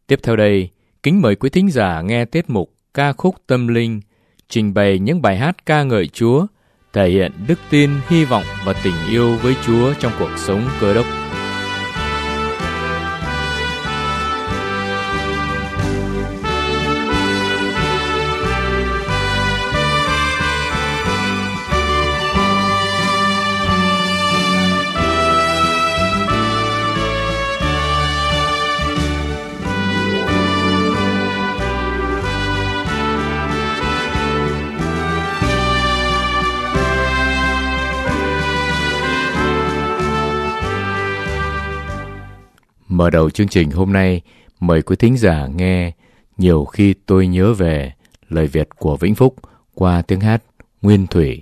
Tiếp theo đây, kính mời quý thính giả nghe tiết mục Ca khúc tâm linh, trình bày những bài hát ca ngợi Chúa, thể hiện đức tin, hy vọng và tình yêu với Chúa trong cuộc sống Cơ Đốc. Mở đầu chương trình hôm nay, mời quý thính giả nghe Nhiều khi tôi nhớ về, lời Việt của Vĩnh Phúc qua tiếng hát Nguyên Thủy.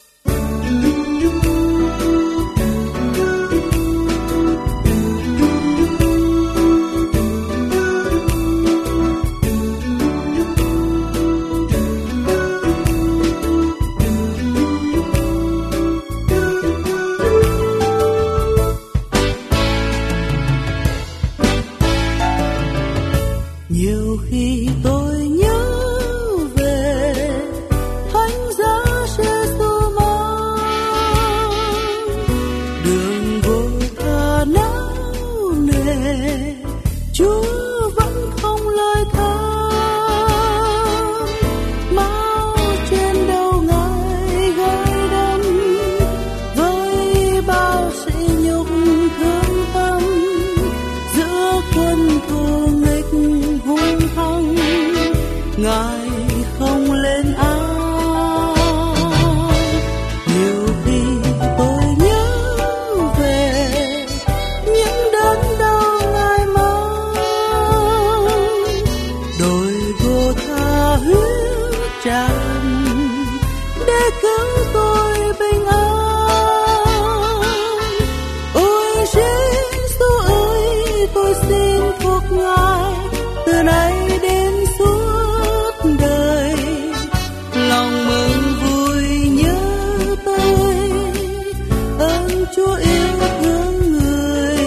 Nhiều khi tôi nhớ về thánh giá Giêsu mang đường vô tha não nề, Chúa vẫn không lời than, máu trên đầu Ngài gay đắng với bao sỉ nhục thương tâm giữa quân thù nghịch hung hăng, Ngài không lên án. Nhiều khi tôi nhớ về những đớn đau Ngài mang, đôi vô tha huyết tràn để cứu tôi bình an. Ôi Giêsu ơi, tôi xin thuộc Ngài từ nay đến suốt đời, lòng mừng vui nhớ tôi, ơn Chúa yêu thương người.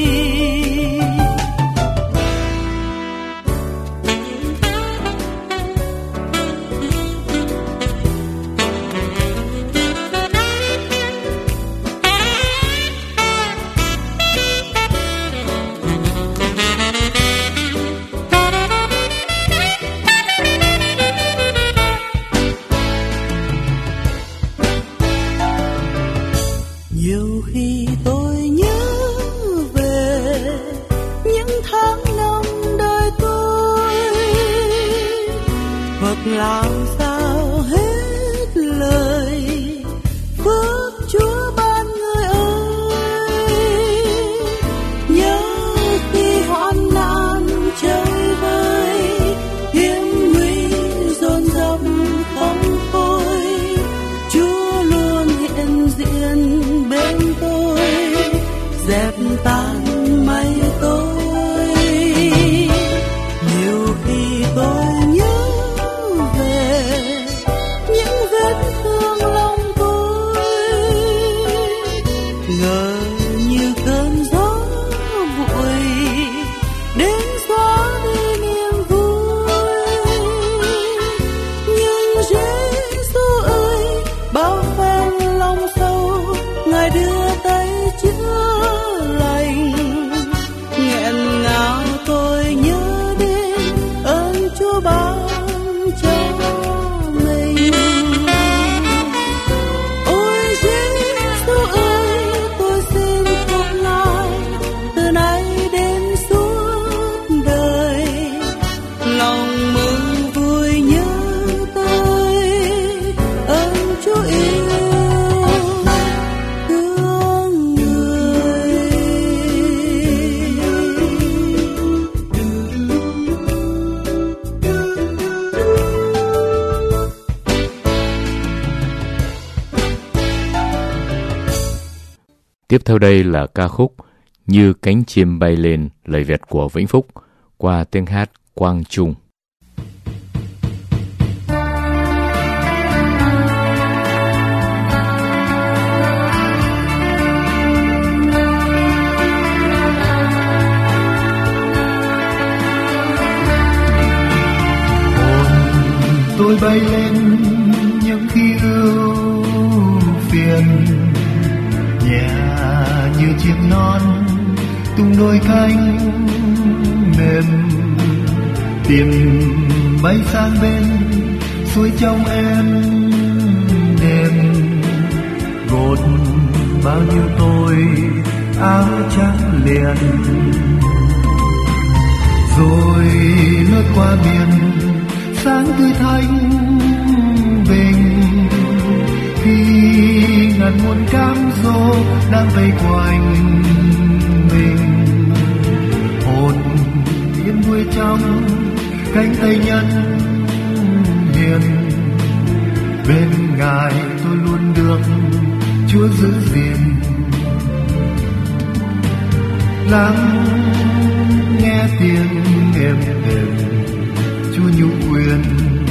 Nhiều khi tôi nhớ về những tháng năm đời tôi, hoặc làm sao hết lời phước Chúa ban người ơi. Nhớ khi hoạn nạn chơi vơi, hiểm nguy dồn dập không thôi, Chúa luôn hiện diện bên tôi, dẹp tan mây tối. Nhiều khi tôi nhớ về những vết thương lòng tôi, ngờ như cơn gió vội đến xóa đi niềm vui. Nhưng Giêsu ơi, bao phen lòng sâu, Ngài đưa tay chữa lành. Nghẹn ngào tôi nhớ đến ơn Chúa ban cho mình. Ôi Giêsu ơi, tôi xin thuộc Ngài từ nay đến suốt đời, lòng mừng vui nhớ tôi, ơn Chúa yêu thương người. Tiếp theo đây là ca khúc Như cánh chim bay lên, lời Việt của Vĩnh Phúc qua tiếng hát Quang Trung. tôi bay lên những khi ưu phiền, nhẹ như chim non tung đôi cánh mềm, tìm bay sang bên suối trong em đêm, gột bao nhiêu tôi áo trắng liền, rồi lướt qua biển sáng tươi thanh bình, khi ngàn muôn cám dỗ đang vây quanh mình, hồn yên vui trong cánh tay nhân hiền, bên Ngài tôi luôn được Chúa giữ gìn. Lắng nghe tiếng êm đềm Chúa nhu quyền,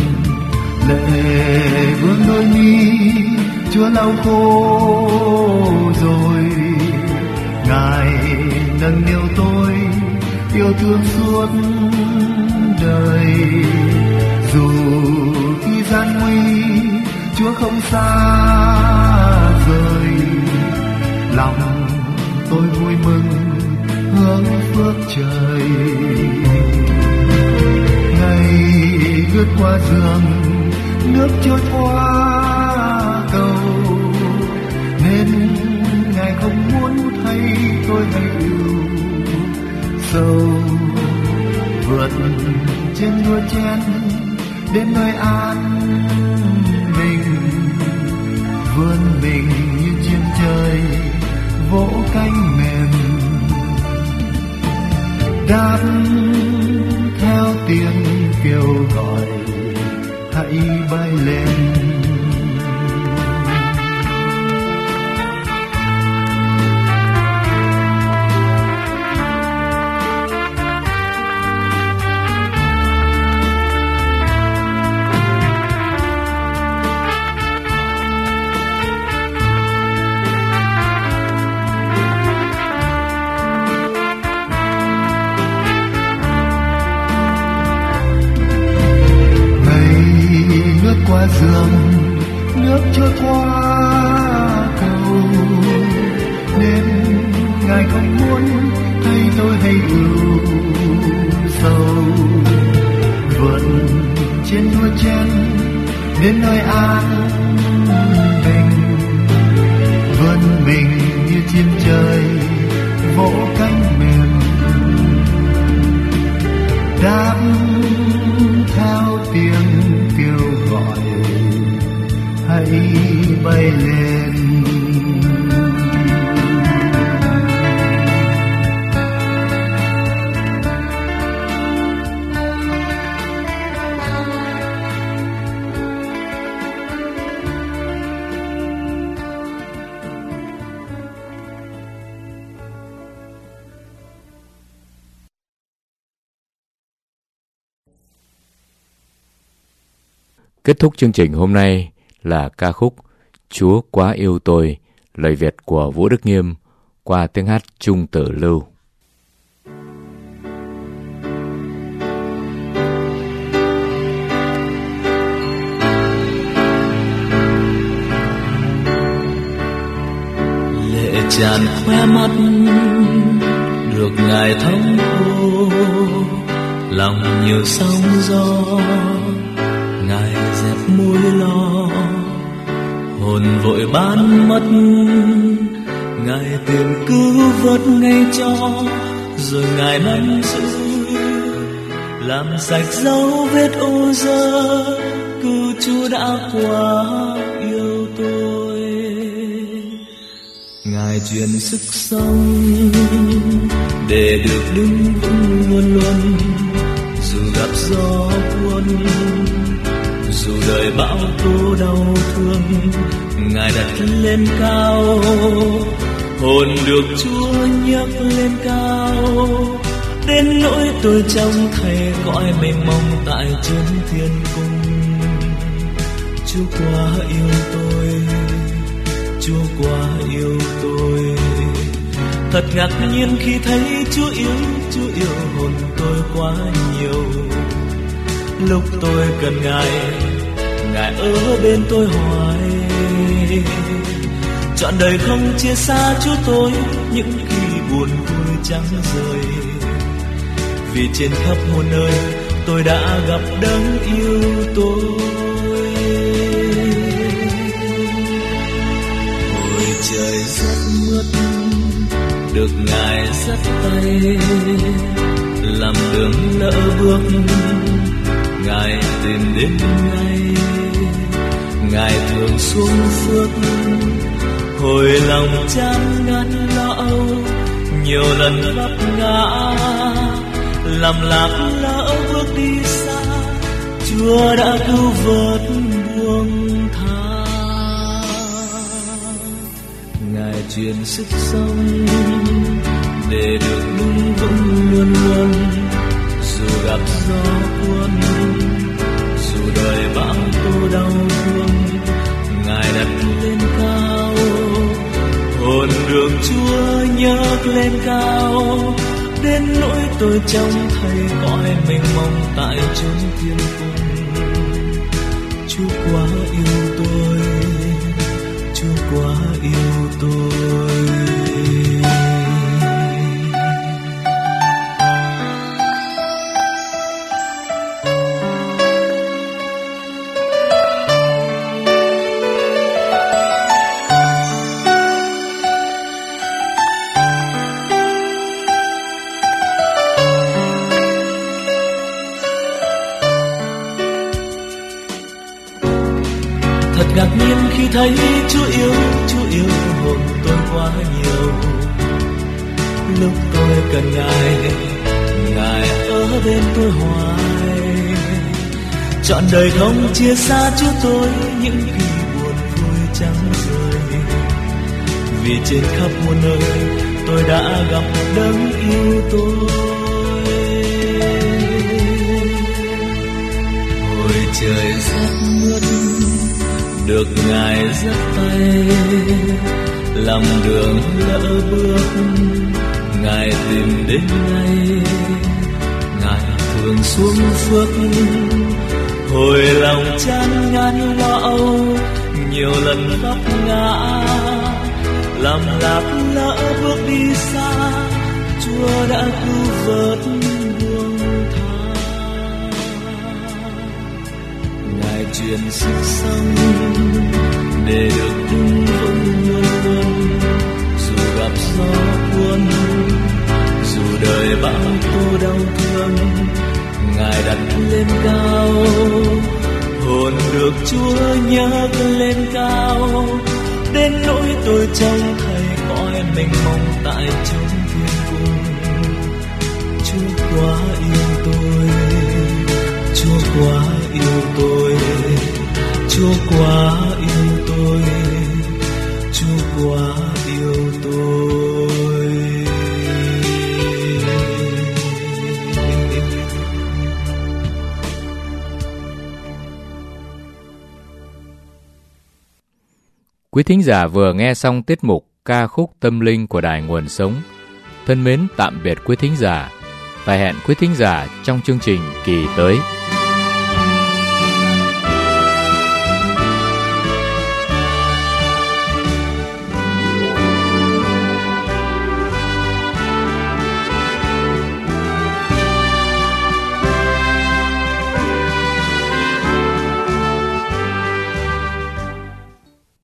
lệ vương đôi mi Chúa lau khô rồi, Ngài nâng niu tôi yêu thương suốt đời, dù khi gian nguy Chúa không xa rời, lòng tôi vui mừng hướng phước trời. Ngày lướt qua giường nước trôi qua cầu, nên Ngài không muốn thấy tôi hay ưu sầu, vượt trên đua chen đến nơi an bình, vươn mình như chim trời vỗ cánh mềm, đáp theo tiếng kêu gọi hãy bay lên. Qua giường nước trôi qua cầu, nên Ngài không muốn thấy tôi hay ưu sầu, vượt trên đua chen đến nơi an bình, vươn mình như chim trời vỗ cánh mềm, đáp theo tiếng kêu gọi hãy bay lên. Kết thúc chương trình hôm nay là ca khúc Chúa Quá Yêu Tôi, lời Việt của Vũ Đức Nghiêm qua tiếng hát Trung Tử Lưu. Lệ tràn khóe mắt được Ngài thấm khô, lòng nhiều sóng gió Ngài dẹp môi lo, hồn vội bán mất Ngài tìm cứu vớt ngay cho, rồi Ngài nắm giữ làm sạch dấu vết ô dơ, cứu Chúa đã quá yêu tôi. Ngài truyền sức sống để được đứng vững luôn luôn, dù gặp gió cuốn, dù đời bão tố đau thương. Ngài đặt lên cao, hồn được Chúa nhấc lên cao, đến nỗi tôi trông thấy cõi mênh mông tại trên thiên cung. Chúa quá yêu tôi, Chúa quá yêu tôi. Thật ngạc nhiên khi thấy Chúa yêu hồn tôi quá nhiều. Lúc tôi cần Ngài, Ngài ở bên tôi hoài. Trọn đời không chia xa Chúa tôi, những khi buồn vui chẳng rời. Vì trên khắp muôn nơi tôi đã gặp đấng yêu tôi. Hồi trời rất mưa, được Ngài dắt tay, làm đường lỡ bước Ngài tìm đến ngay. Ngài thường xuống phước, hồi lòng chán ngăn lo âu, nhiều lần vấp ngã, làm lạc lỡ bước đi xa. Chúa đã cứu vớt buông tha. Ngài truyền sức sống để được đứng vững luôn luôn, dù gặp gió cuốn, dù đời bão tố đau thương. Ngài đặt lên cao, hồn được Chúa nhấc lên cao, đến nỗi tôi trông thấy cõi mênh mông tại chốn thiên cung. Chúa quá yêu tôi, Chúa quá yêu tôi. Thật ngạc nhiên khi thấy Chúa yêu hồn tôi quá nhiều. Lúc tôi cần Ngài, Ngài ở bên tôi hoài. Trọn đời không chia xa Chúa tôi, những khi buồn vui chẳng rời. Vì trên khắp muôn nơi tôi đã gặp đấng yêu tôi. Hồi trời rất mưa, được Ngài dắt tay, làm đường lỡ bước Ngài tìm đến ngay. Ngài thường xuống phước, hồi lòng chán ngán lo âu, nhiều lần vấp ngã, làm lạc lỡ bước đi xa. Chúa đã cứu vớt buông tha. Ngài truyền sức sống để được đứng vững luôn luôn, dù gặp gió cuốn, dù đời bão tố đau thương. Ngài đặt lên cao, hồn được Chúa nhấc lên cao, đến nỗi tôi trông thấy cõi mênh mông tại chốn thiên cung. Chúa quá yêu tôi, Chúa quá yêu tôi, Chúa quá yêu tôi, Chúa quá yêu tôi. Quý thính giả vừa nghe xong tiết mục ca khúc tâm linh của Đài Nguồn Sống. Thân mến tạm biệt quý thính giả và hẹn quý thính giả trong chương trình kỳ tới.